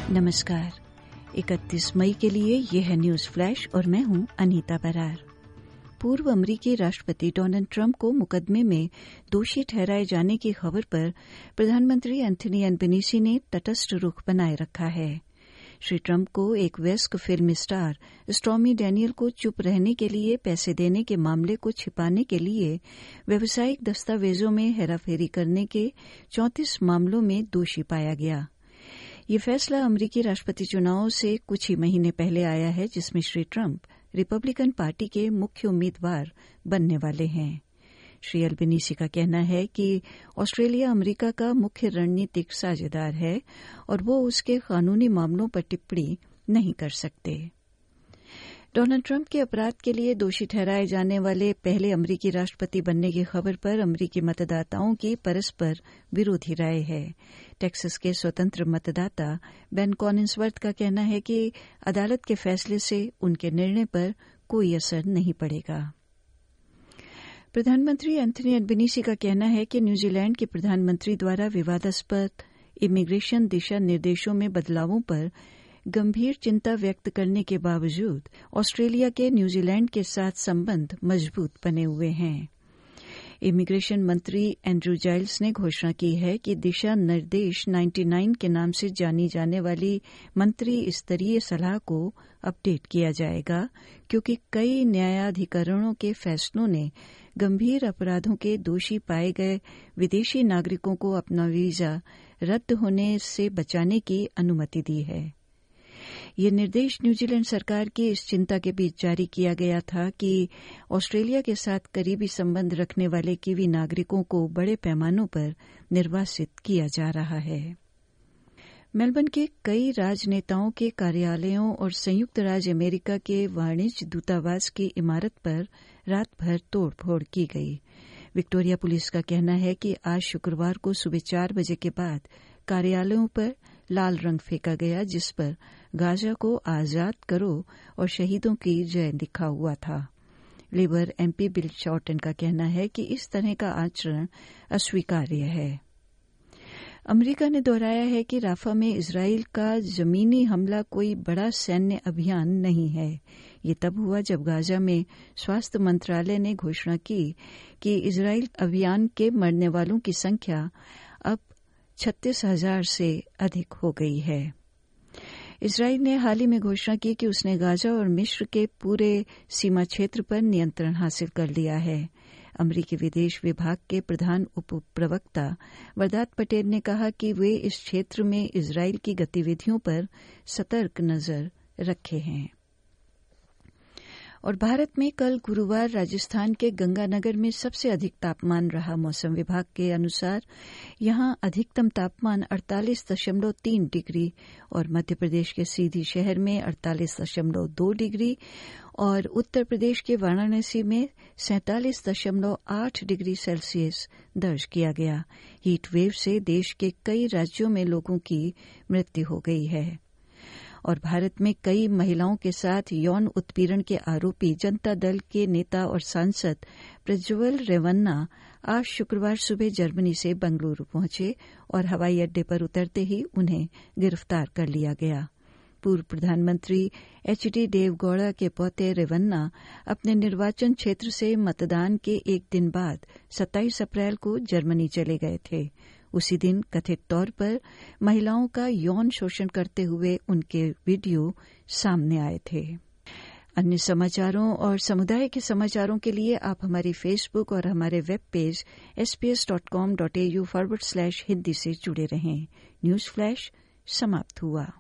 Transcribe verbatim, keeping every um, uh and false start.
नमस्कार। इकतीस मई के लिए यह है न्यूज फ्लैश और मैं हूं अनीता बरार। पूर्व अमेरिकी राष्ट्रपति डोनाल्ड ट्रंप को मुकदमे में दोषी ठहराए जाने की खबर पर प्रधानमंत्री एंथनी अल्बनीज़ी ने तटस्थ रुख बनाए रखा है। श्री ट्रंप को एक वयस्क फिल्म स्टार स्टॉर्मी डैनियल को चुप रहने के लिए पैसे देने के मामले को छिपाने के लिए व्यावसायिक दस्तावेजों में हेराफेरी करने के चौंतीस मामलों में दोषी पाया गया। ये फैसला अमेरिकी राष्ट्रपति चुनावों से कुछ ही महीने पहले आया है, जिसमें श्री ट्रंप रिपब्लिकन पार्टी के मुख्य उम्मीदवार बनने वाले हैं। श्री अल्बनीज़ी का कहना है कि ऑस्ट्रेलिया अमेरिका का मुख्य रणनीतिक साझेदार है और वो उसके कानूनी मामलों पर टिप्पणी नहीं कर सकते। डोनाल्ड ट्रंप के अपराध के लिए दोषी ठहराए जाने वाले पहले अमेरिकी राष्ट्रपति बनने की खबर पर अमेरिकी मतदाताओं की परस्पर विरोधी राय है। टेक्सास के स्वतंत्र मतदाता बेन कॉनिंसवर्थ का कहना है कि अदालत के फैसले से उनके निर्णय पर कोई असर नहीं पड़ेगा। प्रधानमंत्री एंथनी अल्बनीज़ी का कहना है कि न्यूजीलैंड के प्रधानमंत्री द्वारा विवादास्पद इमिग्रेशन दिशा निर्देशों में बदलावों पर गंभीर चिंता व्यक्त करने के बावजूद ऑस्ट्रेलिया के न्यूजीलैंड के साथ संबंध मजबूत बने हुए हैं। इमिग्रेशन मंत्री एंड्रू जाइल्स ने घोषणा की है कि दिशा निर्देश निन्यानवे के नाम से जानी जाने वाली मंत्री स्तरीय सलाह को अपडेट किया जाएगा, क्योंकि कई न्यायाधिकरणों के फैसलों ने गंभीर अपराधों के दोषी पाए गए विदेशी नागरिकों को अपना वीजा रद्द होने से बचाने की अनुमति दी है। ये निर्देश न्यूजीलैंड सरकार की इस चिंता के बीच जारी किया गया था कि ऑस्ट्रेलिया के साथ करीबी संबंध रखने वाले कीवी नागरिकों को बड़े पैमानों पर निर्वासित किया जा रहा है। मेलबर्न के कई राजनेताओं के कार्यालयों और संयुक्त राज्य अमेरिका के वाणिज्य दूतावास की इमारत पर रात भर तोड़फोड़ की गई। विक्टोरिया पुलिस का कहना है कि आज शुक्रवार को सुबह चार बजे के बाद कार्यालयों पर लाल रंग फेंका गया, जिस पर गाजा को आजाद करो और शहीदों की जय लिखा हुआ था। लेबर एमपी बिल शॉर्टन का कहना है कि इस तरह का आचरण अस्वीकार्य है। अमेरिका ने दोहराया है कि राफा में इजराइल का जमीनी हमला कोई बड़ा सैन्य अभियान नहीं है। ये तब हुआ जब गाजा में स्वास्थ्य मंत्रालय ने घोषणा की कि इजराइल अभियान के मरने वालों की संख्या अब छत्तीस हजार से अधिक हो गई है। इजराइल ने हाल ही में घोषणा की कि उसने गाजा और मिस्र के पूरे सीमा क्षेत्र पर नियंत्रण हासिल कर लिया है। अमेरिकी विदेश विभाग के प्रधान उप प्रवक्ता वरदात पटेल ने कहा कि वे इस क्षेत्र में इजराइल की गतिविधियों पर सतर्क नजर रखे हैं। और भारत में कल गुरुवार राजस्थान के गंगानगर में सबसे अधिक तापमान रहा। मौसम विभाग के अनुसार यहां अधिकतम तापमान अड़तालीस दशमलव तीन डिग्री और मध्य प्रदेश के सीधी शहर में अड़तालीस दशमलव दो डिग्री और उत्तर प्रदेश के वाराणसी में सैंतालीस दशमलव आठ डिग्री सेल्सियस दर्ज किया गया। हीट वेव से देश के कई राज्यों में लोगों की मृत्यु हो गई है। और भारत में कई महिलाओं के साथ यौन उत्पीड़न के आरोपी जनता दल के नेता और सांसद प्रज्वल रेवन्ना आज शुक्रवार सुबह जर्मनी से बंगलुरु पहुंचे और हवाई अड्डे पर उतरते ही उन्हें गिरफ्तार कर लिया गया। पूर्व प्रधानमंत्री एच डी देवगौड़ा के पोते रेवन्ना अपने निर्वाचन क्षेत्र से मतदान के एक दिन बाद सत्ताईस अप्रैल को जर्मनी चले गए थे। उसी दिन कथित तौर पर महिलाओं का यौन शोषण करते हुए उनके वीडियो सामने आए थे। अन्य समाचारों और समुदाय के समाचारों के लिए आप हमारी फेसबुक और हमारे web page S P S dot com dot A U forward slash Hindi से जुड़े रहें। न्यूज फ्लैश समाप्त हुआ।